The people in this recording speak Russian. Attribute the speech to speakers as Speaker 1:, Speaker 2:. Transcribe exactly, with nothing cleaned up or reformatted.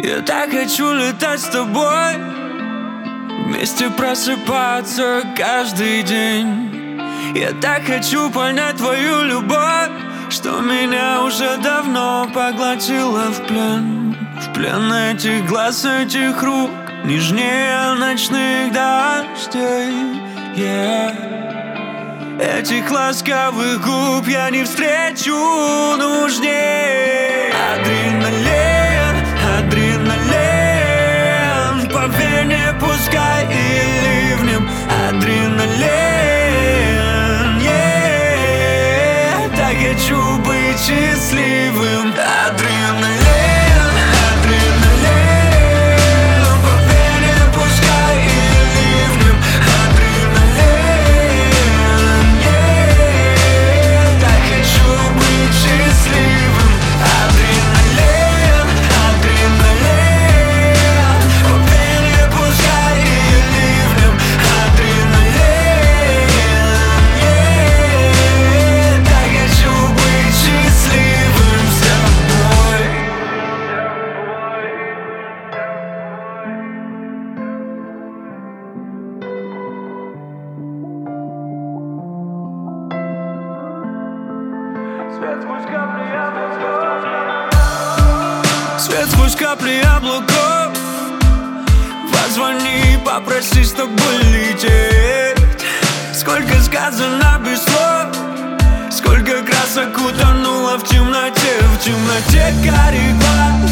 Speaker 1: Я так хочу летать с тобой, вместе просыпаться каждый день. Я так хочу понять твою любовь, что меня уже давно поглотила в плен. В плен этих глаз, этих рук, нежнее ночных дождей, yeah. Этих ласковых губ я не встречу нужнее. Адреналин, адреналин, по вене пускай и ливнем. Адреналин, yeah. Так хочу быть счастливым. Адреналин, адреналин, по вене пускай и ливнем. Адреналин, yeah. Так хочу быть счастливым. Адреналин, адреналин, по вене пускай и ливнем. Адреналин, yeah. Так хочу быть счастливым с тобой. Свет сквозь капли облаков, свет сквозь капли облаков. Позвони, попроси с тобой лететь. Сколько сказано без слов, сколько красок утонуло в темноте. В темноте карих глаз